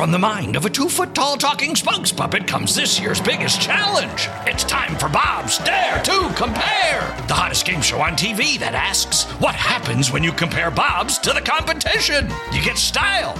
From the mind of a 2-foot-tall talking spokes puppet comes this year's biggest challenge. It's time for Bob's Dare to Compare, the hottest game show on TV that asks, what happens when you compare Bob's to the competition? You get style.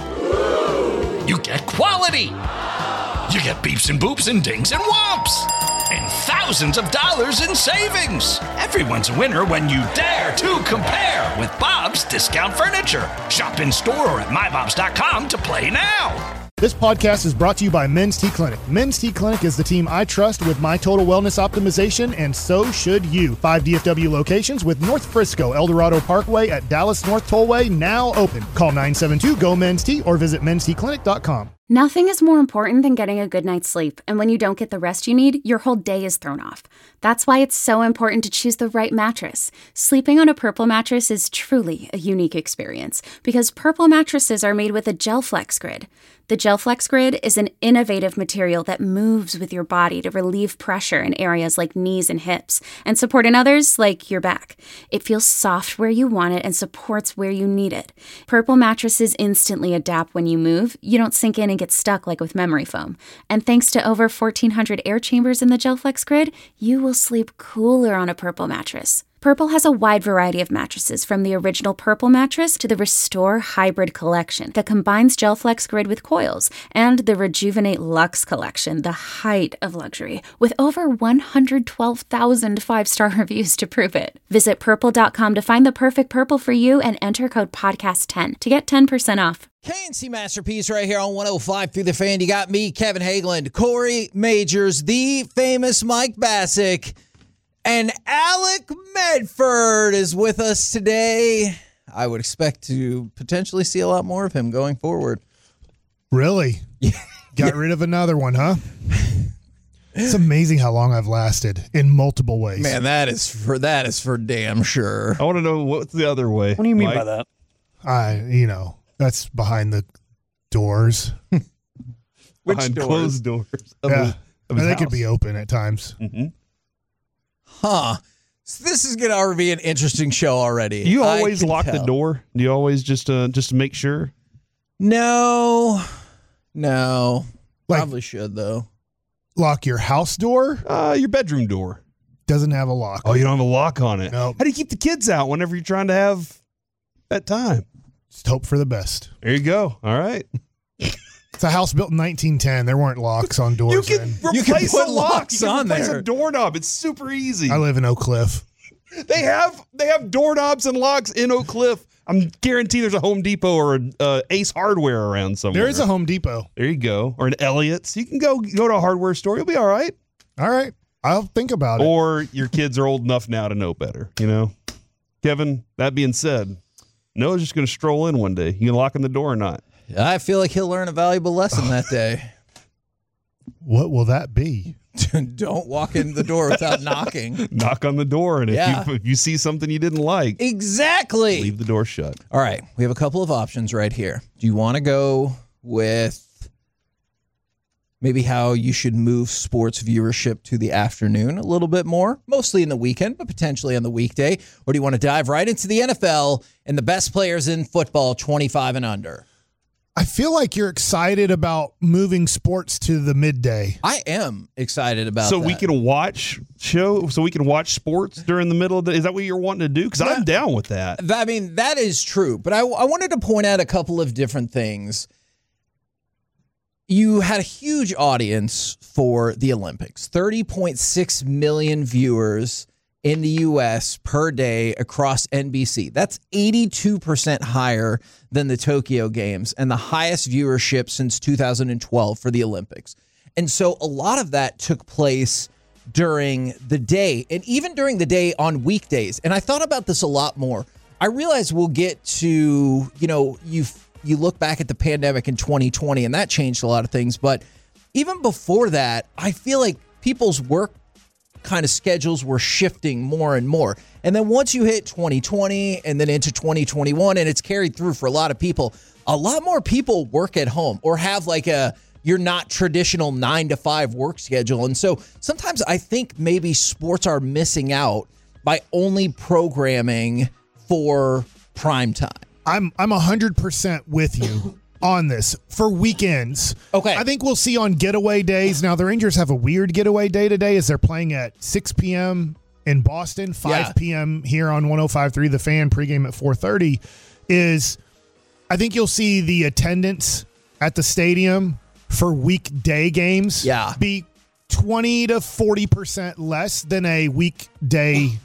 You get quality. You get beeps and boops and dings and whomps. And thousands of dollars in savings. Everyone's a winner when you dare to compare with Bob's Discount Furniture. Shop in store or at mybobs.com to play now. This podcast is brought to you by Men's T Clinic. Men's T Clinic is the team I trust with my total wellness optimization, and so should you. 5 DFW locations with North Frisco, El Dorado Parkway at Dallas North Tollway now open. Call 972-GO-MEN'S-T or visit mensteclinic.com. Nothing is more important than getting a good night's sleep, and when you don't get the rest you need, your whole day is thrown off. That's why it's so important to choose the right mattress. Sleeping on a Purple mattress is truly a unique experience because Purple mattresses are made with a GelFlex Grid. The GelFlex Grid is an innovative material that moves with your body to relieve pressure in areas like knees and hips and support in others like your back. It feels soft where you want it and supports where you need it. Purple mattresses instantly adapt when you move. You don't sink in and get stuck like with memory foam. And thanks to over 1,400 air chambers in the GelFlex Grid, you will sleep cooler on a Purple mattress. Purple has a wide variety of mattresses, from the original Purple mattress to the Restore Hybrid collection that combines GelFlex Grid with coils, and the Rejuvenate Luxe collection, the height of luxury, with over 112,000 5-star reviews to prove it. Visit purple.com to find the perfect Purple for you and enter code podcast10 to get 10% off. KNC Masterpiece right here on 105 through the Fan. You got me, Kevin Hageland, Corey Majors, the famous Mike Bassick, and Alec Medford is with us today. I would expect to potentially see a lot more of him going forward. Really? Got rid of another one, huh? It's amazing how long I've lasted in multiple ways. Man, that is for damn sure. I want to know what's the other way. What do you mean by that? That's behind the doors. Behind closed doors. Yeah. They could be open at times. Mm-hmm. Huh. So this is going to be an interesting show already. Do you always lock the door? Do you always just to make sure? No. Like, probably should, though. Lock your house door? Your bedroom door. Doesn't have a lock. Oh, you don't have a lock on it? No. How do you keep the kids out whenever you're trying to have that time? Just hope for the best. There you go. All right. It's a house built in 1910. There weren't locks on doors. You can replace put a lock. locks You can on replace there. a doorknob. It's super easy. I live in Oak Cliff. They have doorknobs and locks in Oak Cliff. I'm guarantee there's a Home Depot or a Ace Hardware around somewhere. There is a Home Depot. There you go. Or an Elliott's. You can go to a hardware store. You'll be all right. All right. I'll think about it. Or your kids are old enough now to know better, Kevin, that being said, Noah's just going to stroll in one day. You can lock in the door or not. I feel like he'll learn a valuable lesson that day. What will that be? Don't walk in the door without knocking. Knock on the door, and if you see something you didn't like, exactly, leave the door shut. All right, we have a couple of options right here. Do you want to go with maybe how you should move sports viewership to the afternoon a little bit more, mostly in the weekend, but potentially on the weekday? Or do you want to dive right into the NFL and the best players in football 25 and under? I feel like you're excited about moving sports to the midday. I am excited about that. So we can watch sports during the middle of the. Is that what you're wanting to do? Because I'm down with that. I mean, that is true. But I wanted to point out a couple of different things. You had a huge audience for the Olympics, 30.6 million viewers in the U.S. per day across NBC. That's 82% higher than the Tokyo Games and the highest viewership since 2012 for the Olympics. And so a lot of that took place during the day and even during the day on weekdays. And I thought about this a lot more. I realize we'll get to, you look back at the pandemic in 2020 and that changed a lot of things. But even before that, I feel like people's work kind of schedules were shifting more and more. And then once you hit 2020 and then into 2021, and it's carried through for a lot of people, a lot more people work at home or have like you're not traditional 9-to-5 work schedule. And so sometimes I think maybe sports are missing out by only programming for prime time. I'm 100% with you on this for weekends. Okay. I think we'll see on getaway days. Now, the Rangers have a weird getaway day today as they're playing at 6 p.m. in Boston, 5 p.m. here on 105.3 The Fan, pregame at 4:30. I think you'll see the attendance at the stadium for weekday games be 20 to 40% less than a weeknight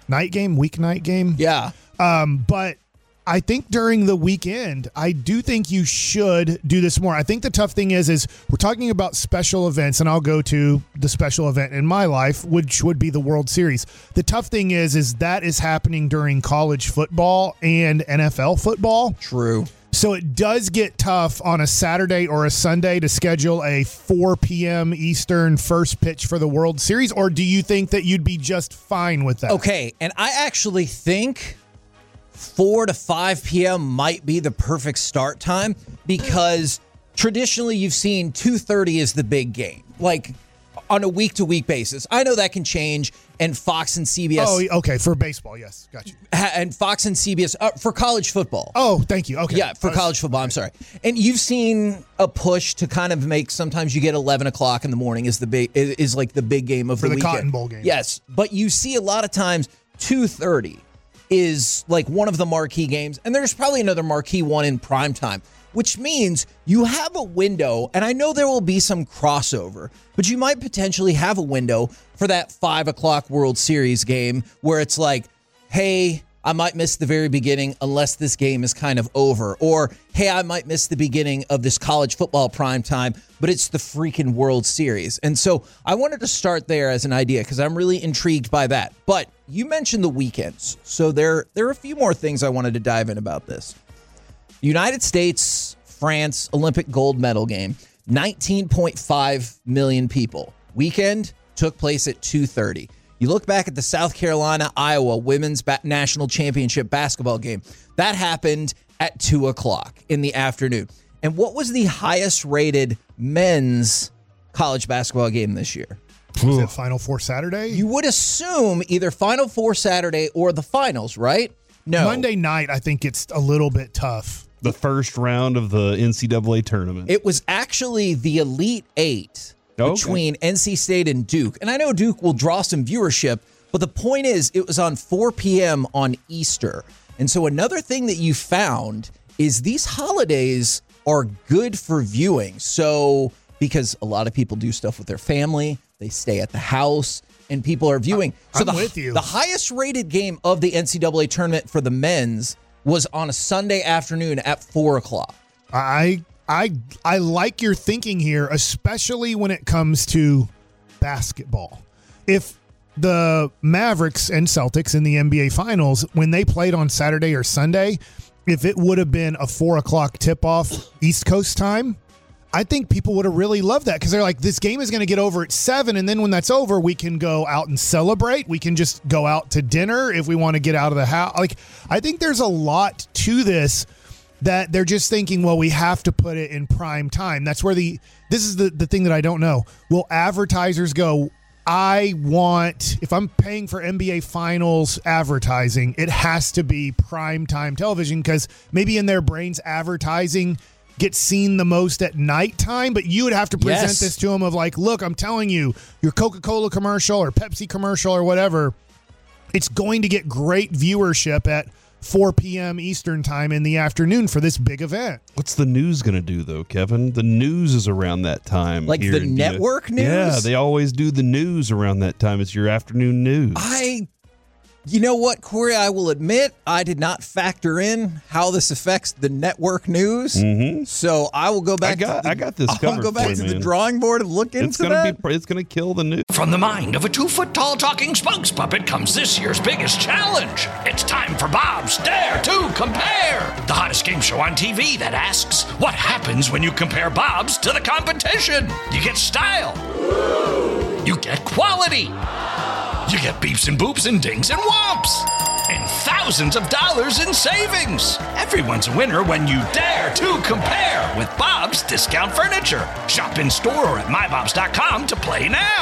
game. Yeah. But I think during the weekend, I do think you should do this more. I think the tough thing is we're talking about special events, and I'll go to the special event in my life, which would be the World Series. The tough thing is that is happening during college football and NFL football. True. So it does get tough on a Saturday or a Sunday to schedule a 4 p.m. Eastern first pitch for the World Series, or do you think that you'd be just fine with that? Okay, and I actually think 4 to 5 p.m. might be the perfect start time because traditionally you've seen 2:30 is the big game, like on a week-to-week basis. I know that can change, and Fox and CBS. Oh, okay, for baseball, yes, got you. And Fox and CBS for college football. Oh, thank you. Okay, yeah, for college football. I'm sorry. And you've seen a push to kind of make. Sometimes you get 11 o'clock in the morning is like the big game of for the weekend. Cotton Bowl game. Yes, but you see a lot of times 2:30 is like one of the marquee games, and there's probably another marquee one in prime time, which means you have a window, and I know there will be some crossover, but you might potentially have a window for that 5 o'clock World Series game where it's like, hey, I might miss the very beginning unless this game is kind of over, or hey, I might miss the beginning of this college football prime time, but it's the freaking World Series. And so I wanted to start there as an idea because I'm really intrigued by that. But you mentioned the weekends, so there are a few more things I wanted to dive in about this. United States, France Olympic gold medal game, 19.5 million people. Weekend took place at 2:30. You look back at the South Carolina-Iowa women's national championship basketball game. That happened at 2 o'clock in the afternoon. And what was the highest rated men's college basketball game this year? Was it Final Four Saturday? You would assume either Final Four Saturday or the finals, right? No. Monday night, I think it's a little bit tough. The first round of the NCAA tournament. It was actually the Elite Eight between NC State and Duke. And I know Duke will draw some viewership, but the point is it was on 4 p.m. on Easter. And so another thing that you found is these holidays are good for viewing. So because a lot of people do stuff with their family, they stay at the house, and people are viewing. I'm with you. The highest rated game of the NCAA tournament for the men's was on a Sunday afternoon at 4 o'clock. I like your thinking here, especially when it comes to basketball. If the Mavericks and Celtics in the NBA Finals, when they played on Saturday or Sunday, if it would have been a 4 o'clock tip-off East Coast time, I think people would have really loved that because they're like, this game is going to get over at 7, and then when that's over, we can go out and celebrate. We can just go out to dinner if we want to get out of the house. Like, I think there's a lot to this that they're just thinking, well, we have to put it in prime time. That's where this is the thing that I don't know. Will advertisers go, if I'm paying for NBA Finals advertising, it has to be prime time television because maybe in their brains advertising gets seen the most at nighttime, but you would have to present this to them of like, look, I'm telling you, your Coca-Cola commercial or Pepsi commercial or whatever, it's going to get great viewership at 4 p.m. Eastern time in the afternoon for this big event. What's the news going to do, though, Kevin? The news is around that time. Like the network news? Yeah, they always do the news around that time. It's your afternoon news. You know what, Corey? I will admit I did not factor in how this affects the network news. Mm-hmm. So I will go back. I got this covered. I'll go back to the drawing board and look into that. It's going to kill the news. From the mind of a 2-foot-tall talking spokes puppet comes this year's biggest challenge. It's time for Bob's Dare to Compare, the hottest game show on TV that asks, what happens when you compare Bob's to the competition? You get style. You get quality. You get beeps and boops and dings and whomps. And thousands of dollars in savings. Everyone's a winner when you dare to compare with Bob's Discount Furniture. Shop in store or at mybobs.com to play now.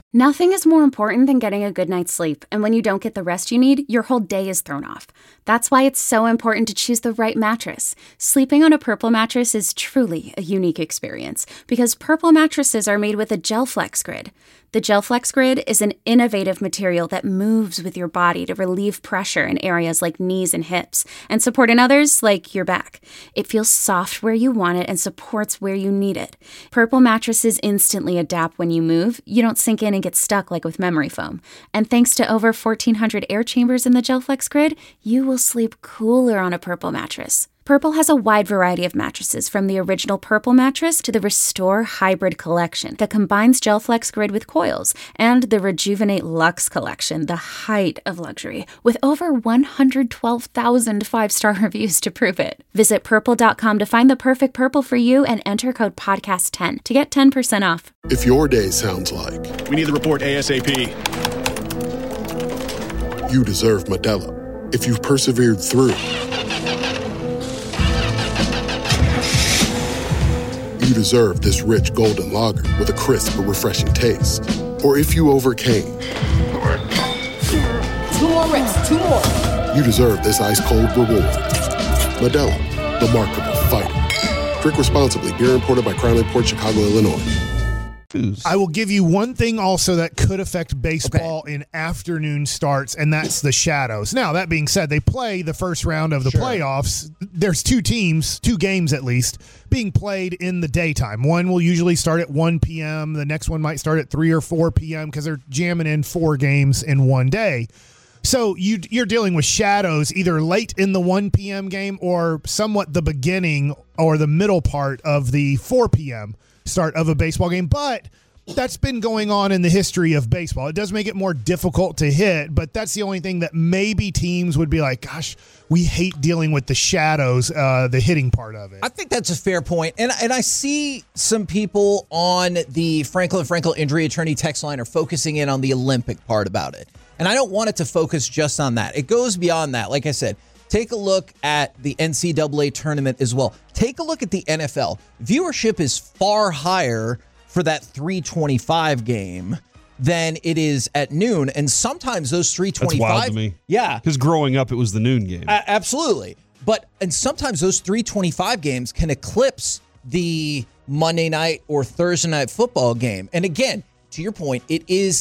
Nothing is more important than getting a good night's sleep, and when you don't get the rest you need, your whole day is thrown off. That's why it's so important to choose the right mattress. Sleeping on a Purple mattress is truly a unique experience because Purple mattresses are made with a GelFlex Grid. The GelFlex Grid is an innovative material that moves with your body to relieve pressure in areas like knees and hips and support in others like your back. It feels soft where you want it and supports where you need it. Purple mattresses instantly adapt when you move. You don't sink in and get stuck like with memory foam. And thanks to over 1,400 air chambers in the GelFlex Grid, you will sleep cooler on a Purple mattress. Purple has a wide variety of mattresses, from the original Purple mattress to the Restore Hybrid collection that combines GelFlex Grid with coils, and the Rejuvenate Luxe collection, the height of luxury, with over 112,000 5-star reviews to prove it. Visit purple.com to find the perfect Purple for you and enter code podcast10 to get 10% off. If your day sounds like, we need the report ASAP, you deserve Modelo. If you've persevered through, you deserve this rich golden lager with a crisp but refreshing taste. Or if you overcame. 2 more reps, 2 more. You deserve this ice-cold reward. Modelo, the Markable Fighter. Drink responsibly. Beer imported by Crown Imports, Chicago, Illinois. I will give you one thing also that could affect baseball in afternoon starts, and that's the shadows. Now, that being said, they play the first round of the playoffs. There's 2 teams, 2 games at least, being played in the daytime. One will usually start at 1 p.m. The next one might start at 3 or 4 p.m. because they're jamming in 4 games in one day. So you're dealing with shadows either late in the 1 p.m. game or somewhat the beginning or the middle part of the 4 p.m. start of a baseball game. But that's been going on in the history of baseball. It does make it more difficult to hit, but that's the only thing that maybe teams would be like, gosh, we hate dealing with the shadows, the hitting part of it. I think that's a fair point. And I see some people on the Franklin Injury Attorney text line are focusing in on the Olympic part about it. And I don't want it to focus just on that. It goes beyond that. Like I said, take a look at the NCAA tournament as well. Take a look at the NFL. Viewership is far higher for that 325 game than it is at noon. And sometimes those 325... That's wild to me. Yeah. Because growing up, it was the noon game. Absolutely. And sometimes those 325 games can eclipse the Monday night or Thursday night football game. And again, to your point, it is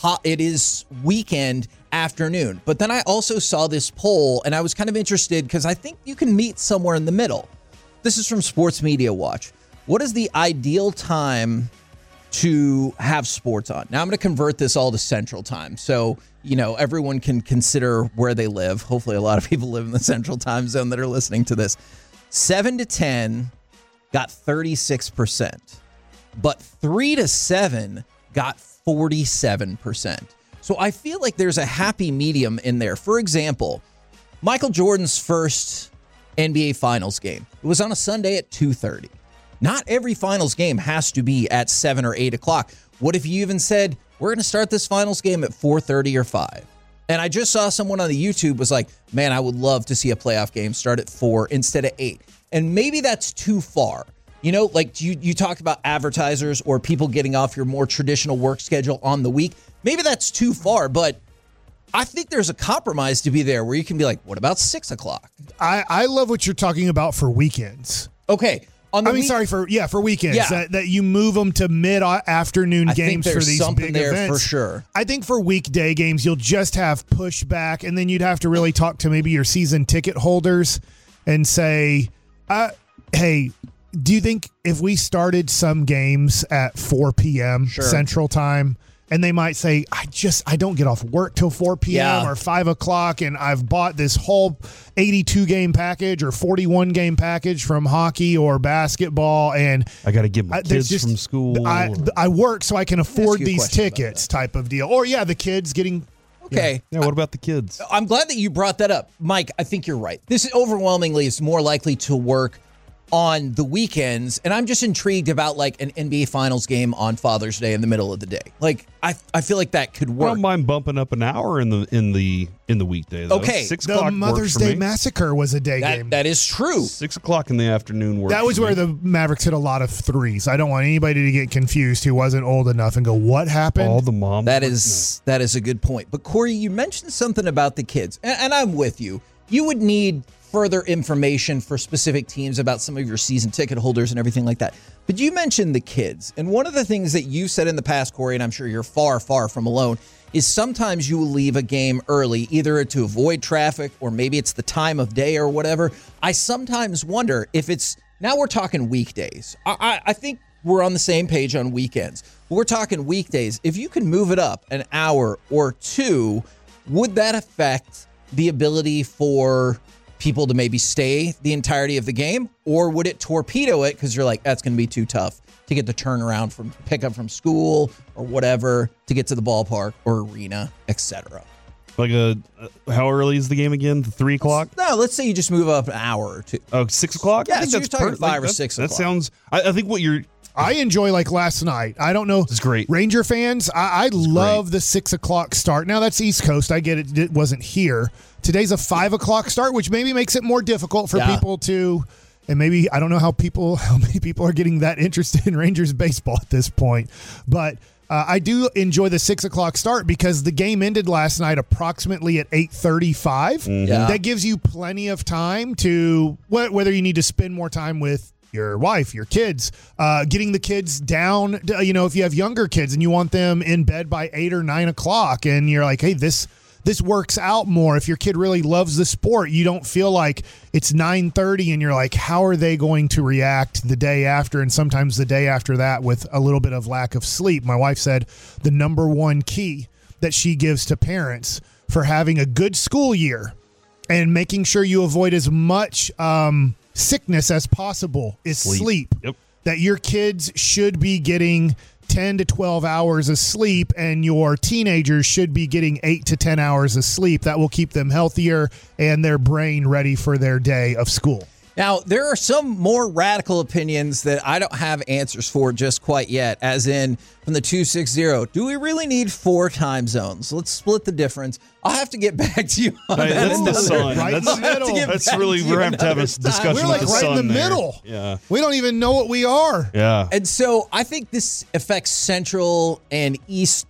weekend afternoon. But then I also saw this poll, and I was kind of interested because I think you can meet somewhere in the middle. This is from Sports Media Watch. What is the ideal time to have sports on? Now I'm going to convert this all to Central Time. So, everyone can consider where they live. Hopefully a lot of people live in the Central Time zone that are listening to this. 7 to 10 got 36%, but 3 to 7 got 47%. So I feel like there's a happy medium in there. For example, Michael Jordan's first NBA Finals game. It was on a Sunday at 2:30. Not every Finals game has to be at 7 or 8 o'clock. What if you even said, we're going to start this Finals game at 4:30 or 5? And I just saw someone on the YouTube was like, man, I would love to see a playoff game start at 4 instead of 8. And maybe that's too far. Like you talked about advertisers or people getting off your more traditional work schedule on the week. Maybe that's too far, but I think there's a compromise to be there where you can be like, what about 6 o'clock? I love what you're talking about for weekends. Okay. For weekends. Yeah. That you move them to mid-afternoon games for these big there events. For sure. I think for weekday games, you'll just have pushback, and then you'd have to really talk to maybe your season ticket holders and say, hey, do you think if we started some games at 4 p.m. Central Time, and they might say, I don't get off work till 4 p.m. or 5 o'clock, and I've bought this whole 82-game package or 41-game package from hockey or basketball, and I got to get my kids from school. I work so I can afford these tickets type of deal. Or, the kids getting... Okay. Yeah, what about the kids? I'm glad that you brought that up. Mike, I think you're right. This overwhelmingly is more likely to work on the weekends, and I'm just intrigued about like an NBA Finals game on Father's Day in the middle of the day. Like I feel like that could work. I don't mind bumping up an hour in the weekday. Though. Okay, 6 The o'clock Mother's works for Day me. Massacre was a day game. That is true. 6 o'clock in the afternoon works. That was for where me. the Mavericks hit a lot of threes. I don't want anybody to get confused who wasn't old enough and go, what happened? all the moms. That is a good point. But Corey, you mentioned something about the kids, and I'm with you. You would need further information for specific teams about some of your season ticket holders and everything like that. But you mentioned the kids, and one of the things that you said in the past, Corey, and I'm sure you're far, far from alone, is sometimes you will leave a game early, either to avoid traffic or maybe it's the time of day or whatever. I sometimes wonder if it's, now we're talking weekdays. I think we're on the same page on weekends. But we're talking weekdays. If you can move it up an hour or two, would that affect the ability for people to maybe stay the entirety of the game, or would it torpedo it because you're like, that's going to be too tough to get the turnaround from pickup from school or whatever to get to the ballpark or arena, etc. Like how early is the game again? 3 o'clock? No, let's say you just move up an hour or two. Oh, 6 o'clock? Yeah, I think so that's you're talking perfect. 5 or That- 6 That o'clock. sounds. I think what you're. I enjoy like last night. I don't know. It's great. Ranger fans, I love the 6 o'clock start. Now that's East Coast. I get it. It wasn't here. Today's a 5 o'clock start, which maybe makes it more difficult for people to, and maybe I don't know how many people are getting that interested in Rangers baseball at this point. But I do enjoy the 6 o'clock start because the game ended last night approximately at 8:35. Yeah. That gives you plenty of time to, whether you need to spend more time with your wife, your kids, getting the kids down, if you have younger kids and you want them in bed by 8 or 9 o'clock and you're like, hey, this works out more. If your kid really loves the sport, you don't feel like it's 9:30 and you're like, how are they going to react the day after? And sometimes the day after that with a little bit of lack of sleep. My wife said the number one key that she gives to parents for having a good school year and making sure you avoid as much sickness as possible is sleep. Yep. That your kids should be getting 10 to 12 hours of sleep and your teenagers should be getting 8 to 10 hours of sleep. That will keep them healthier and their brain ready for their day of school. Now, there are some more radical opinions that I don't have answers for just quite yet, as in from the 260, do we really need 4 time zones? Let's split the difference. I'll have to get back to you on that. That's the sun. Right in the middle. That's really, we're going to have a discussion We're like with the right sun in the there. middle. Yeah. We don't even know what we are. Yeah. And so I think this affects Central and East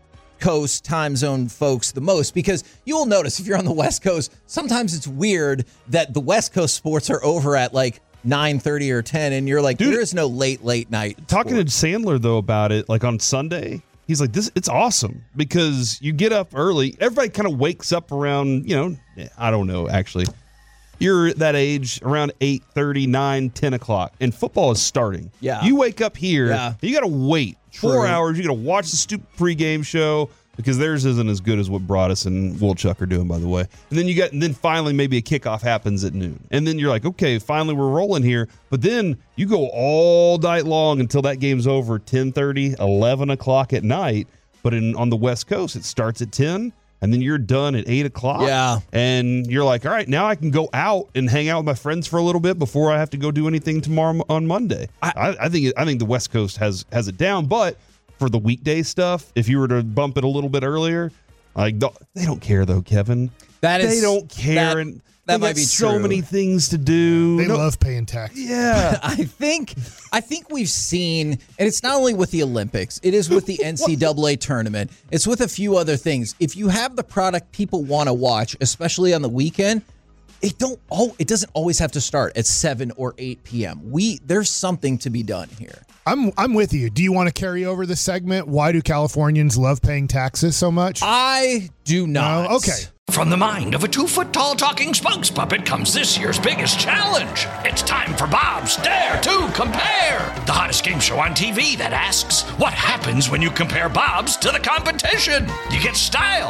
Coast time zone folks the most, because you will notice if you're on the West Coast, sometimes it's weird that the West Coast sports are over at like 9:30 or 10, and you're like, Dude, there is no late night. Talking sports. to Sandler though about it, like on Sunday, he's like, it's awesome because you get up early. Everybody kind of wakes up around, I don't know, actually. You're that age around 8:30, 9, 10 o'clock, and football is starting. Yeah. You wake up here, you got to wait 4 True. hours. You got to watch the stupid pregame show because theirs isn't as good as what Broadus and Woolchuck are doing, by the way. And then finally maybe a kickoff happens at noon. And then you're like, okay, finally we're rolling here. But then you go all night long until that game's over, 10:30, 11 o'clock at night. But on the West Coast, it starts at 10. And then you're done at 8 o'clock. Yeah. And you're like, all right, now I can go out and hang out with my friends for a little bit before I have to go do anything tomorrow on Monday. I think the West Coast has it down. But for the weekday stuff, if you were to bump it a little bit earlier, like they don't care though, Kevin. They don't care. And that they might got be so true. many things to do. They love paying taxes. Yeah. I think we've seen, and it's not only with the Olympics, it is with the NCAA tournament. It's with a few other things. If you have the product people want to watch, especially on the weekend, it doesn't always have to start at 7 or 8 p.m. There's something to be done here. I'm with you. Do you want to carry over the segment? Why do Californians love paying taxes so much? I do not. No? Okay. From the mind of a 2-foot-tall talking spokes puppet comes this year's biggest challenge. It's time for Bob's Dare to Compare, the hottest game show on TV that asks, what happens when you compare Bob's to the competition? You get style.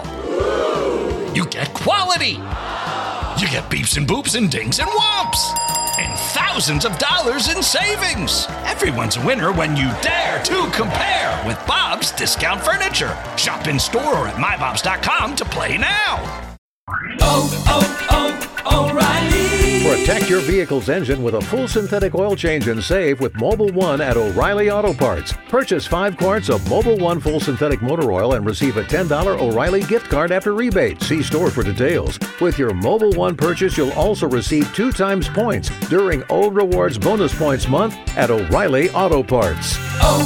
You get quality. You get beeps and boops and dings and whomps. And thousands of dollars in savings. Everyone's a winner when you dare to compare with Bob's Discount Furniture. Shop in store or at mybobs.com to play now. O'Reilly. Protect your vehicle's engine with a full synthetic oil change and save with Mobil 1 at O'Reilly Auto Parts. Purchase 5 quarts of Mobil 1 full synthetic motor oil and receive a $10 O'Reilly gift card after rebate. See store for details. With your Mobil 1 purchase, you'll also receive 2 times points during O Rewards Bonus Points Month at O'Reilly Auto Parts.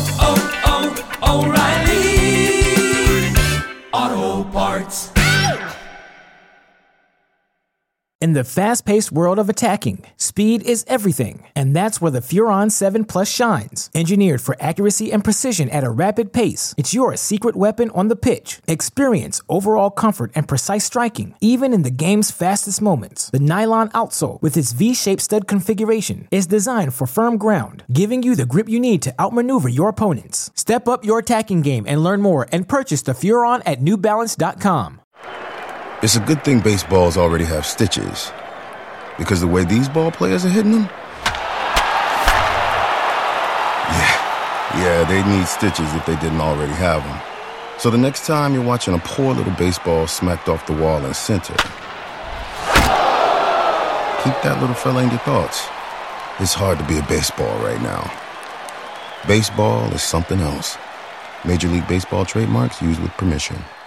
O'Reilly Auto Parts. In the fast-paced world of attacking, speed is everything, and that's where the Furon 7 Plus shines. Engineered for accuracy and precision at a rapid pace, it's your secret weapon on the pitch. Experience overall comfort and precise striking, even in the game's fastest moments. The nylon outsole, with its V-shaped stud configuration, is designed for firm ground, giving you the grip you need to outmaneuver your opponents. Step up your attacking game and learn more and purchase the Furon at NewBalance.com. It's a good thing baseballs already have stitches, because the way these ball players are hitting them, yeah, they'd need stitches if they didn't already have them. So the next time you're watching a poor little baseball smacked off the wall in center, keep that little fella in your thoughts. It's hard to be a baseball right now. Baseball is something else. Major League Baseball trademarks used with permission.